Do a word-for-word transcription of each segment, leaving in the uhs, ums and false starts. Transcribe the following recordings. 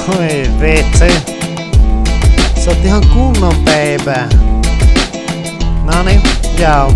Oi vitsi. Sä oot ihan kunnon baby. Noniin, joo.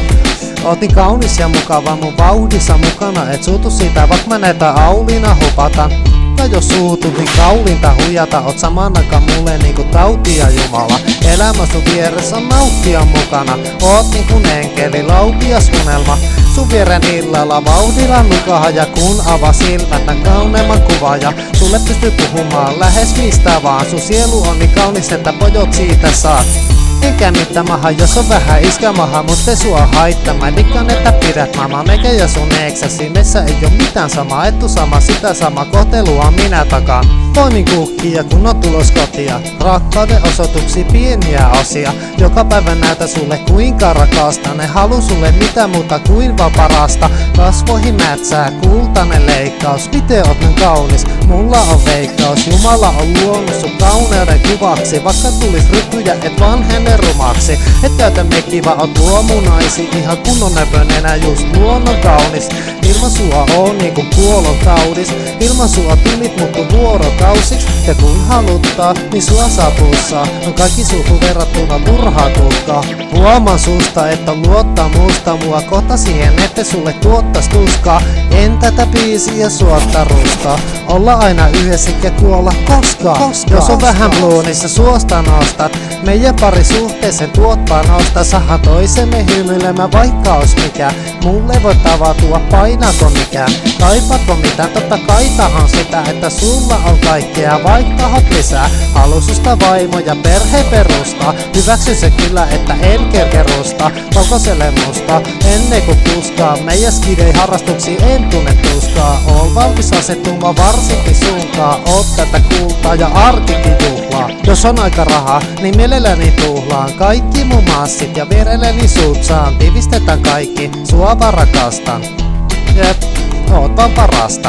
Oot niin kaunis ja mukava mun vauhdissa mukana, et suutu siitä, vaikka mä näitä Auliina hupatan. Ja jos suutut, niin kaulinta huijata, oot saman aikaan mulle niinku tauti ja jumala. Elämä sun vieressä on nauttia mukana, oot niinku enkeli, laupias unelma. Sun vieren illalla vauhdilla nukaha, ja kun avaa silmät nän kauneimman kuva, ja sulle pystyy puhumaan lähes mistä vaan. Sun sielu on niin kaunis, että pojot siitä saat. Enkä mitään maha, jos on vähän iskämaha, mut ei sua haittaa. Mä dikkaan, että pidät mama, meikä ja sun eksäsi. Meissä ei oo mitään sama, ettu sama, sitä sama kohtelua minä takaan. Poimin kukkia, kun on tulos kotia. Rakkauden osoituksi pieniä osia. Joka päivä näytä sulle kuinka rakastan. En halu sulle mitä muuta kuin vaan parasta. Kasvoihin mätsää kultainen leikkaus. Miten oot niin kaunis, mulla on veikkaus. Jumala on luonut sun kauneuden kuvaksi. Vaikka tulis ryppyjä, et vanhene rumaksi. Et käytä mekki, vaan oot luomunaisi. Ihan kunnon näpönenä, just luonnon kaunis. Ilman sua on niinku kuolon taudis. Ilman sua tulit muuttu vuorokausiksi. Ja kun haluttaa, niin sua saa pussaa. On kaikki suuhun verrattuna turhaa tuhkaa. Huomaan susta, että luottamusta mua kohta siihen, ette sulle tuottais tuskaa. En tätä biisiä suotta ruskaa. Olla aina yhdessä eikä kuolla koskaan. Koska, jos on vähän blue, niin sä suosta nostat. Meidän parisuhteeseen tuot panosta. Sahan toisemme hymyilemään vaikka ois mikä. Mulle voi tavatua, painaako mikään. Kaipaatko mitään, totta kai tahan sitä, että sulla on kaikkea, vaikka tahot lisää. Halu susta vaimo ja perhe perustaa. Hyväksy se kyllä, että en kerke rustaa. Valkoiselle musta, ennen kuin tuskaa. Meidän skidei harrastuksi en tunne tuskaa. Oon valmis asettumaan varsinkin sunkaan. Oot tätä kultaa ja arkikin juhlaa. Jos on aika rahaa, niin mielelläni tuhlaan kaikki mun massit ja vierelleni sut saan. Tiivistetään kaikki, sua vaan rakastan. Jep, oot vaan parasta.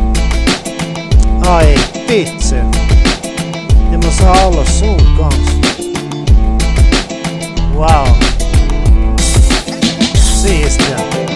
Ai vitsi. Ja mä saan olla sun kans. Wow. Siistiä.